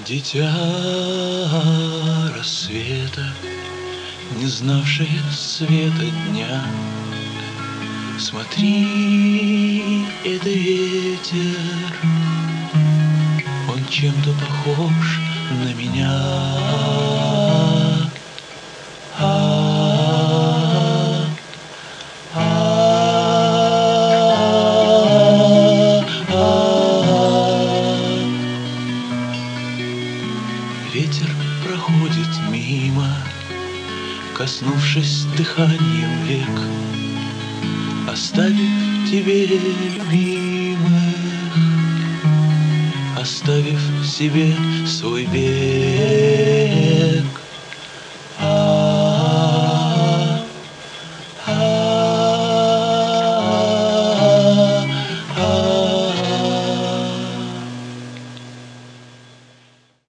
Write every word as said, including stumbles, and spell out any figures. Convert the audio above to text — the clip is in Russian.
Дитя рассвета, не знавшее света дня, смотри, это ветер, он чем-то похож на меня. А, а, а. Ветер проходит мимо, коснувшись дыханием век, оставив тебе любимых, оставив себе свой век.